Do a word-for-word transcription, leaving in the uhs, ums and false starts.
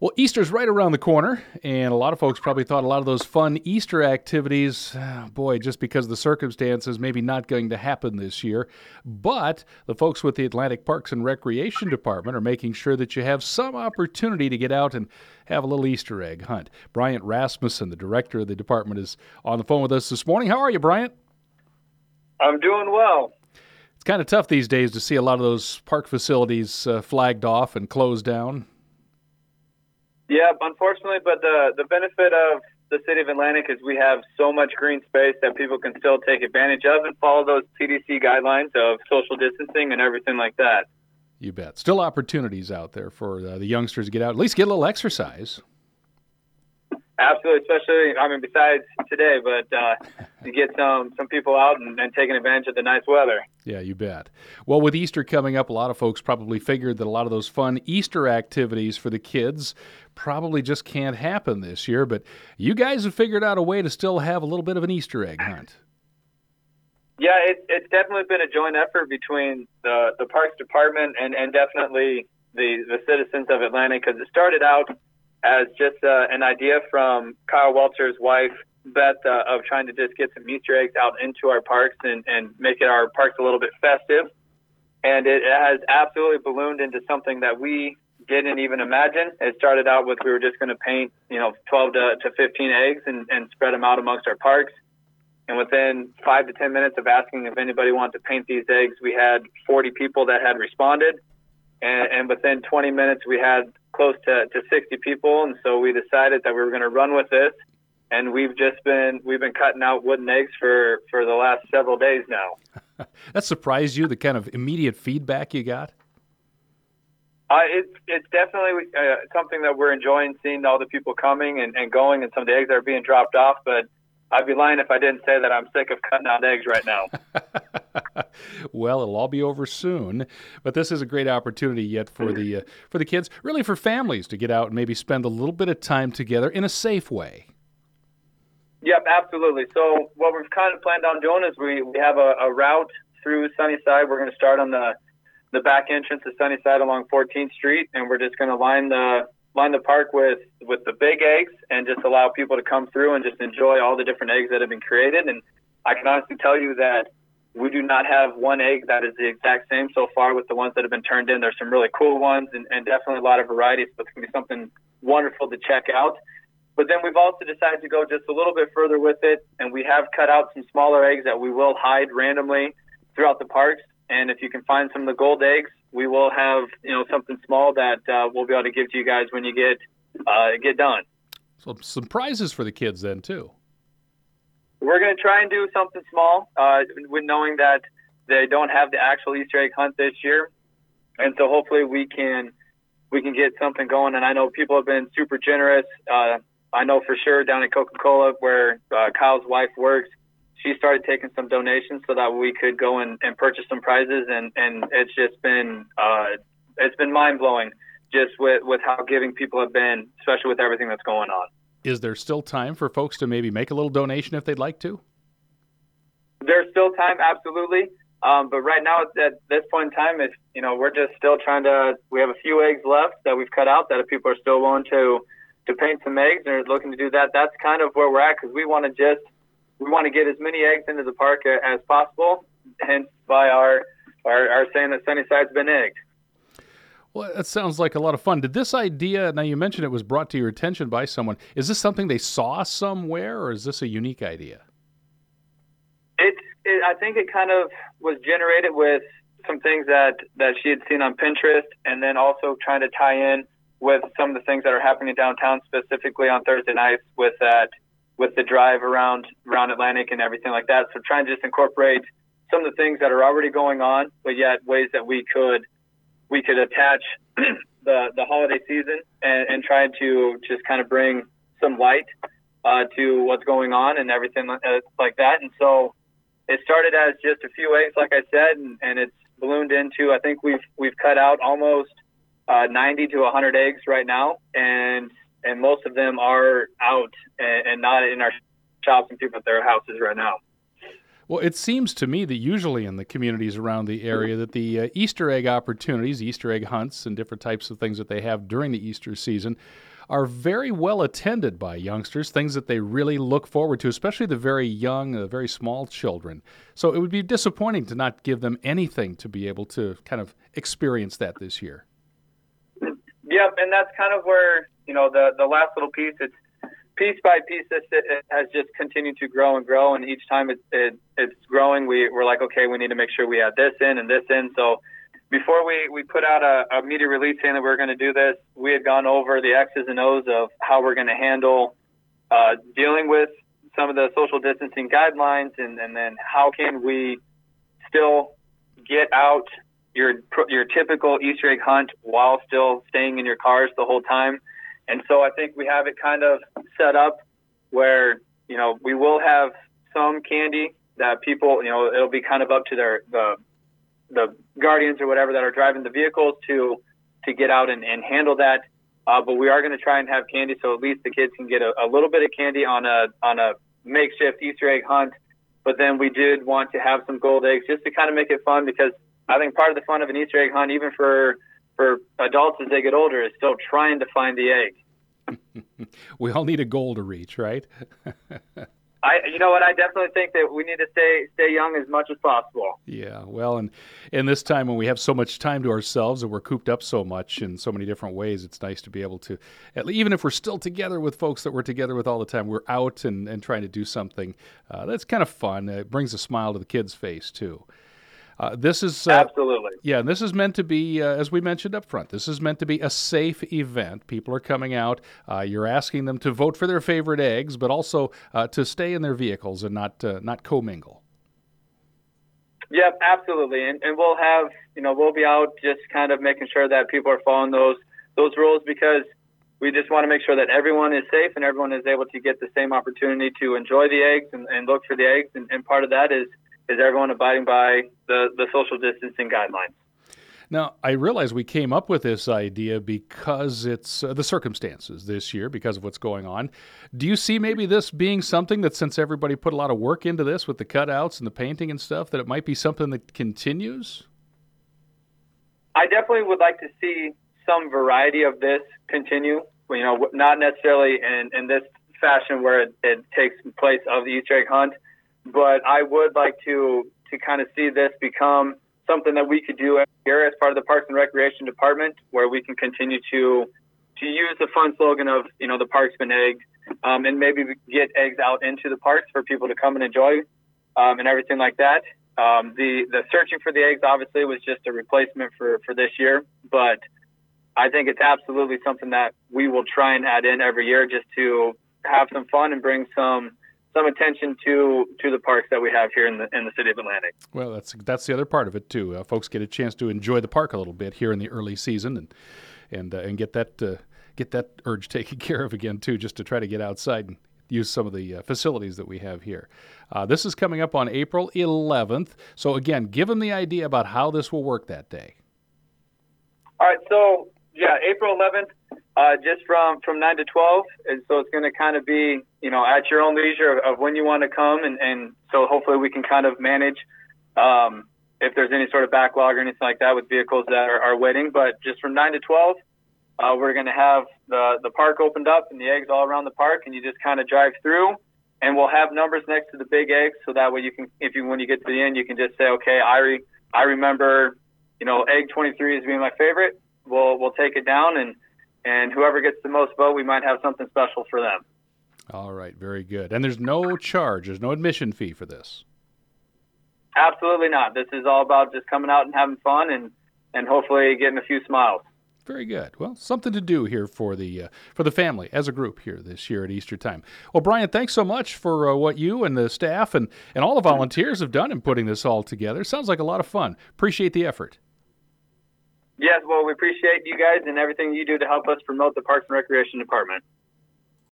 Well, Easter's right around the corner, and a lot of folks probably thought a lot of those fun Easter activities, oh boy, just because of the circumstances, maybe not going to happen this year. But the folks with the Atlantic Parks and Recreation Department are making sure that you have some opportunity to get out and have a little Easter egg hunt. Bryant Rasmussen, the director of the department, is on the phone with us this morning. How are you, Bryant? I'm doing well. It's kind of tough these days to see a lot of those park facilities uh, flagged off and closed down. Yeah, unfortunately, but the, the benefit of the city of Atlantic is we have so much green space that people can still take advantage of and follow those C D C guidelines of social distancing and everything like that. You bet. Still opportunities out there for uh, the youngsters to get out, at least get a little exercise. Absolutely, especially, I mean, besides today, but uh, to get some, some people out and, and taking advantage of the nice weather. Yeah, you bet. Well, with Easter coming up, a lot of folks probably figured that a lot of those fun Easter activities for the kids probably just can't happen this year, but you guys have figured out a way to still have a little bit of an Easter egg hunt. Yeah, it, it's definitely been a joint effort between the, the Parks Department and, and definitely the, the citizens of Atlantic, because it started out as just uh, an idea from Kyle Welcher's wife, Beth, uh, of trying to just get some Easter eggs out into our parks and, and make it our parks a little bit festive. And it has absolutely ballooned into something that we didn't even imagine. It started out with we were just going to paint, you know, twelve to fifteen eggs and, and spread them out amongst our parks. And within five to ten minutes of asking if anybody wanted to paint these eggs, we had forty people that had responded. And, and within twenty minutes, we had close to, to sixty people. And so we decided that we were going to run with this. And we've just been, we've been cutting out wooden eggs for, for the last several days now. That surprised you, the kind of immediate feedback you got? Uh, it's, it's definitely uh, something that we're enjoying, seeing all the people coming and, and going and some of the eggs that are being dropped off. But I'd be lying if I didn't say that I'm sick of cutting out eggs right now. Well, it'll all be over soon, but this is a great opportunity yet for the uh, for the kids, really for families to get out and maybe spend a little bit of time together in a safe way. Yep, absolutely. So what we've kind of planned on doing is we, we have a, a route through Sunnyside. We're going to start on the, the back entrance of Sunnyside along fourteenth Street, and we're just going to line the line the park with, with the big eggs and just allow people to come through and just enjoy all the different eggs that have been created. And I can honestly tell you that we do not have one egg that is the exact same so far with the ones that have been turned in. There's some really cool ones and, and definitely a lot of varieties, so it's going to be something wonderful to check out. But then we've also decided to go just a little bit further with it, and we have cut out some smaller eggs that we will hide randomly throughout the parks. And if you can find some of the gold eggs, we will have, you know, something small that uh, we'll be able to give to you guys when you get uh, get done. So some prizes for the kids then too. We're going to try and do something small, uh, with knowing that they don't have the actual Easter egg hunt this year, and so hopefully we can we can get something going. And I know people have been super generous. Uh, I know for sure down at Coca-Cola, where uh, Kyle's wife works, she started taking some donations so that we could go and, and purchase some prizes, and, and it's just been uh, it's been mind blowing just with, with how giving people have been, especially with everything that's going on. Is there still time for folks to maybe make a little donation if they'd like to? There's still time, absolutely. Um, but right now, at this point in time, if you know, we're just still trying to. We have a few eggs left that we've cut out that if people are still willing to to paint some eggs and are looking to do that, that's kind of where we're at, because we want to just we want to get as many eggs into the park as possible. Hence, by our our, our saying that Sunnyside's been egged. Well, that sounds like a lot of fun. Did this idea, now you mentioned it was brought to your attention by someone, is this something they saw somewhere, or is this a unique idea? It's, it, I think it kind of was generated with some things that, that she had seen on Pinterest, and then also trying to tie in with some of the things that are happening downtown, specifically on Thursday nights with that, with the drive around, around Atlantic and everything like that. So trying to just incorporate some of the things that are already going on, but yet ways that we could we could attach the, the holiday season and, and try to just kind of bring some light uh, to what's going on and everything like that. And so it started as just a few eggs, like I said, and, and it's ballooned into, I think we've we've cut out almost uh, ninety to one hundred eggs right now, and and most of them are out and, and not in our shops and people at their houses right now. Well, it seems to me that usually in the communities around the area that the uh, Easter egg opportunities, Easter egg hunts, and different types of things that they have during the Easter season are very well attended by youngsters, things that they really look forward to, especially the very young, the very small children. So it would be disappointing to not give them anything to be able to kind of experience that this year. Yep, and that's kind of where, you know, the, the last little piece, it's piece by piece, it, it has just continued to grow and grow, and each time it, it, it's growing, we, we're like, okay, we need to make sure we add this in and this in. So before we, we put out a, a media release saying that we we're going to do this, we had gone over the X's and O's of how we're going to handle uh, dealing with some of the social distancing guidelines, and, and then how can we still get out your your typical Easter egg hunt while still staying in your cars the whole time. And so I think we have it kind of set up where, you know, we will have some candy that people, you know, it'll be kind of up to their the the guardians or whatever that are driving the vehicles to to get out and, and handle that. Uh, but we are going to try and have candy so at least the kids can get a, a little bit of candy on a on a makeshift Easter egg hunt. But then we did want to have some gold eggs just to kind of make it fun, because I think part of the fun of an Easter egg hunt, even for for adults as they get older, is still trying to find the egg. We all need a goal to reach, right? I, you know what? I definitely think that we need to stay stay young as much as possible. Yeah, well, and in this time when we have so much time to ourselves and we're cooped up so much in so many different ways, it's nice to be able to, at least, even if we're still together with folks that we're together with all the time, we're out and, and trying to do something uh, that's kind of fun. It brings a smile to the kids' face, too. Uh, this is uh, absolutely yeah. And this is meant to be, uh, as we mentioned up front, this is meant to be a safe event. People are coming out. Uh, you're asking them to vote for their favorite eggs, but also uh, to stay in their vehicles and not uh, not commingle. Yep, absolutely. And and we'll have, you know, we'll be out just kind of making sure that people are following those those rules, because we just want to make sure that everyone is safe and everyone is able to get the same opportunity to enjoy the eggs and, and look for the eggs. And, and part of that is. is everyone abiding by the, the social distancing guidelines. Now, I realize we came up with this idea because it's uh, the circumstances this year, because of what's going on. Do you see maybe this being something that, since everybody put a lot of work into this with the cutouts and the painting and stuff, that it might be something that continues? I definitely would like to see some variety of this continue, you know, not necessarily in, in this fashion where it, it takes place of the Easter egg hunt, but I would like to to kind of see this become something that we could do here as part of the Parks and Recreation Department, where we can continue to to use the fun slogan of, you know, the park's been egged, um, and maybe get eggs out into the parks for people to come and enjoy, um, and everything like that. Um, the the searching for the eggs obviously was just a replacement for, for this year, but I think it's absolutely something that we will try and add in every year just to have some fun and bring some some attention to to the parks that we have here in the in the city of Atlantic. Well, that's that's the other part of it too. Uh, folks get a chance to enjoy the park a little bit here in the early season, and and uh, and get that uh, get that urge taken care of again too, just to try to get outside and use some of the uh, facilities that we have here. Uh, this is coming up on April eleventh. So again, give them the idea about how this will work that day. All right. So yeah, April eleventh. Uh, just from, from nine to twelve, and so it's going to kind of be, you know, at your own leisure of, of when you want to come, and, and so hopefully we can kind of manage um, if there's any sort of backlog or anything like that with vehicles that are, are waiting. But just from nine to twelve, uh, we're going to have the, the park opened up and the eggs all around the park, and you just kind of drive through, and we'll have numbers next to the big eggs, so that way you can, if you when you get to the end, you can just say, okay, I re, I remember, you know, egg twenty-three as being my favorite. We'll we'll take it down, and And whoever gets the most vote, we might have something special for them. All right, very good. And there's no charge, there's no admission fee for this. Absolutely not. This is all about just coming out and having fun, and, and hopefully getting a few smiles. Very good. Well, something to do here for the uh, for the family as a group here this year at Easter time. Well, Brian, thanks so much for uh, what you and the staff and, and all the volunteers have done in putting this all together. Sounds like a lot of fun. Appreciate the effort. Yes, well, we appreciate you guys and everything you do to help us promote the Parks and Recreation Department.